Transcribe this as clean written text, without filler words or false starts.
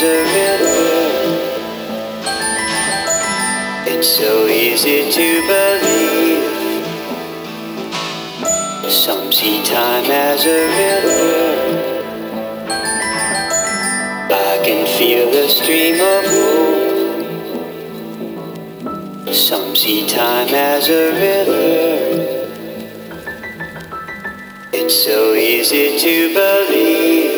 as a river. It's so easy to believe. Some see time as a river. I can feel the stream of hope. Some see time as a river. It's so easy to believe.